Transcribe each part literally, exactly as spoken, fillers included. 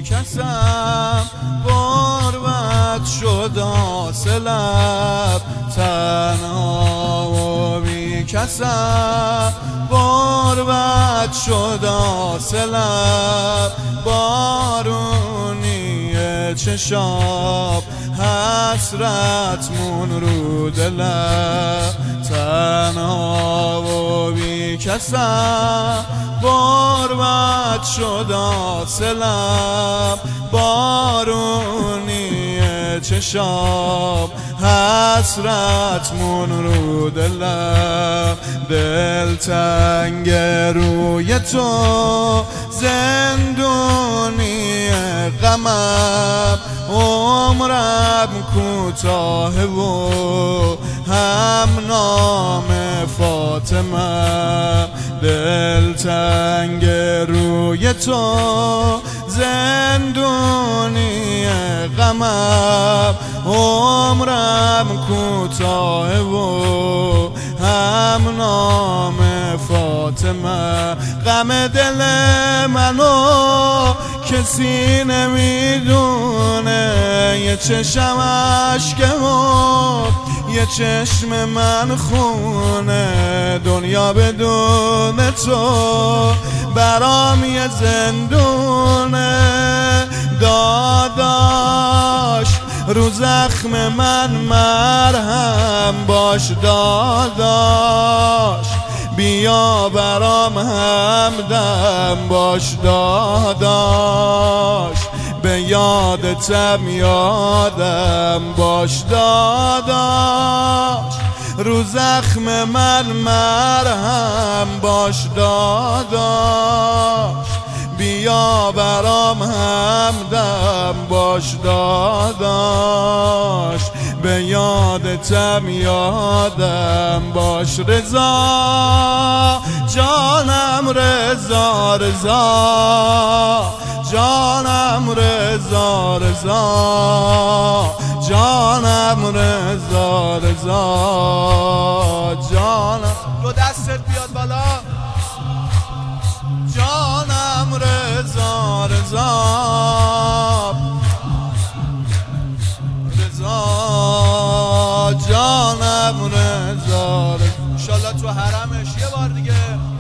بی کسم غربت شد آسلب تنها و بی کسم غربت شد آسلب بارونی چشاب حسرتمون رو دلم تنها و بی کسم غربت شد آسلم بارونی چشام حسرتمون رو دلم دل تنگ روی تو زندونی غمم عمرم کوتاه و هم نام فاطمه دل تنگ روی تو زندونی غمم عمرم کوتاه و هم نام فاطمه غم دل منو کسی نمیدونه یه چشم اشکه و یه چشم من خونه دنیا بدون تو برام یه زندونه داداش رو زخم من مرهم باش داداش بیا برام همدم باش داداش به یادتم یادم باش داداش رو زخم من مرهم باش داداش بیا برام همدم باش داداش به یادتم یادم باش رضا جانم رضا رضا جانم رضا رضا جانم رضا رضا جانم دو دستت بیاد بالا جانم رضا رضا رضا جانم رضا انشالله تو حرمش یه بار دیگه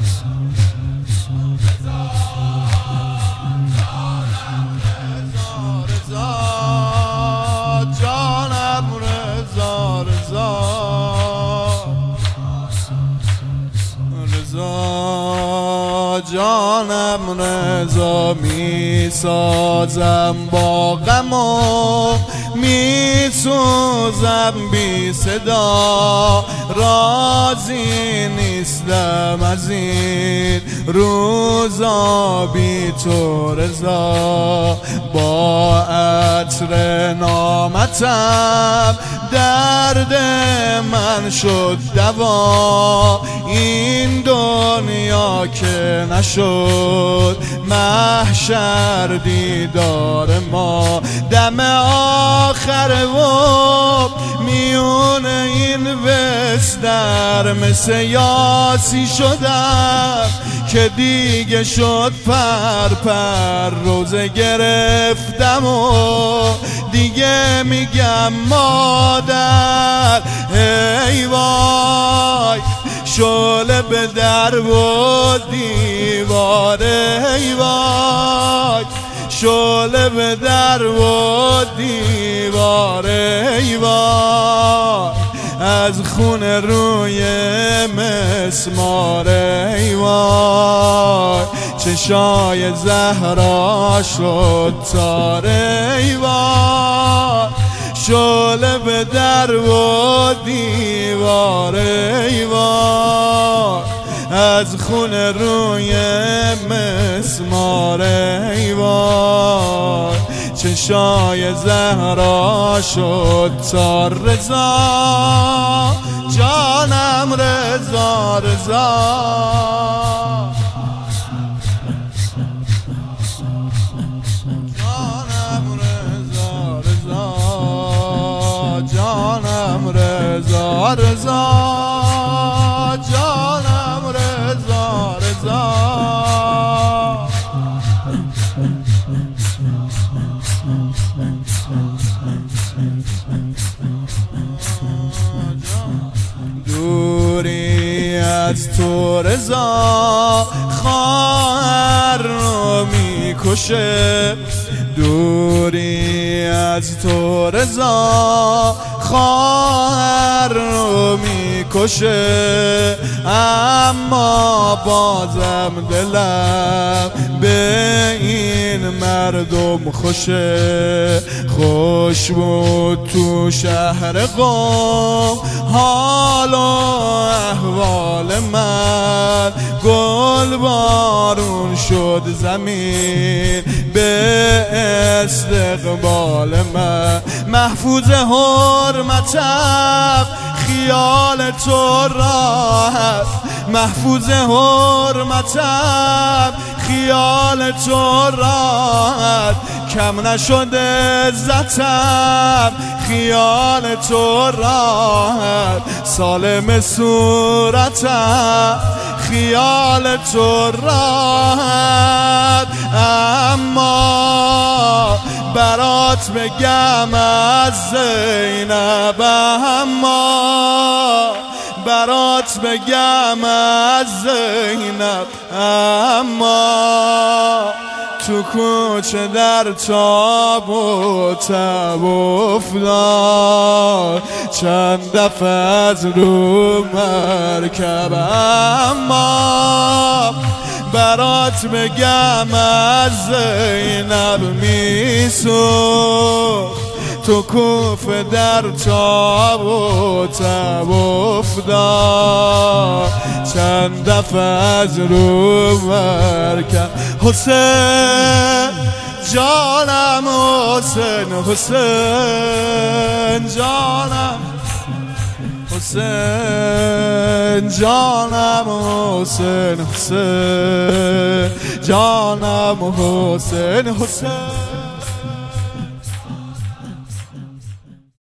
جانم رضا می سازم با غم و می سوزم بی صدا راضی نیستم از این روزا بی تو رضا با عطر نامتم درد من شد دوا این دنیا که نشد محشر دیدار ما دم آخر و میون این وستر مثل یاسی شدم که دیگه شد پر پر روزه گرفتم و دیگه میگم مادر ای وای شعله به در و دیوار ای وای شعله به در و دیوار ای وای از خون روی مسمار ای وای چشای زهرا شد تار ای وای شعله به در و دیوار ای وای از خون روی مسمار ای وای چشای زهرا شد تا رضا جانم رضا رضا رضا رضا جانم رضا رضا تو رضا خواهر رو میکشه، دوری از تو رضا خواهر رو میکشه، اما بازم دلم به این مردم خوشه. خوش بود تو شهر قم حال و احوال من، گل بارون شد زمین به استقبال من. محفوظ حرمتم خیال تو راحت، محفوظ حرمتم خیال تو راحت، کم نشد عزتم خیال تو راحت، سالم صورتم خیال تو راحت. اما برات بگم از زینب، اما برات بگم از زینب، اما تو کوچه در تاب و تب افتاد، چند دفعه از رو مرکب، اما برات بگم از زینب میسوخت، تو کوفه در تاب و تب افتاد، چند دفعه از رو مرکب. حسین جانم حسین، حسین جانم حسین جانم حسین، حسین جانم حسین، حسین